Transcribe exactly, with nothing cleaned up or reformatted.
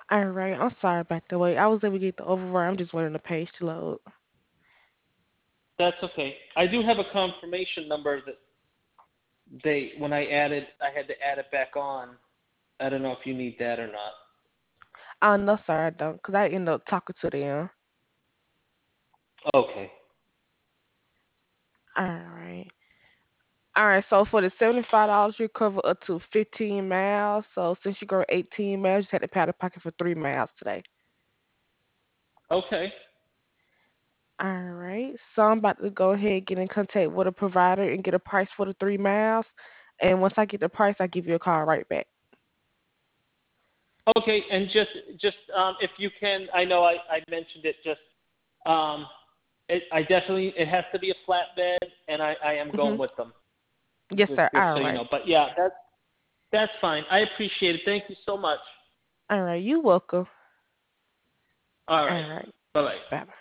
All right. I'm sorry about the wait. I was able to get the override. I'm just waiting on the page to load. That's okay. I do have a confirmation number that they when I added I had to add it back on. I don't know if you need that or not. Oh no, sorry, I don't, cause I ended up talking to them. Okay. All right. All right. So for the seventy-five dollars, you cover up to fifteen miles. So since you go eighteen miles, you just had to pay out of pocket for three miles today. Okay. All right. So I'm about to go ahead and get in contact with a provider and get a price for the three miles. And once I get the price, I give you a call right back. Okay, and just just um, if you can, I know I, I mentioned it. Just um, it, I definitely it has to be a flatbed, and I, I am Hmm. going with them. Yes, Just sir. just All so you right. know. But yeah, that's that's fine. I appreciate it. Thank you so much. All right. You welcome. All All right. right. Bye bye. Bye.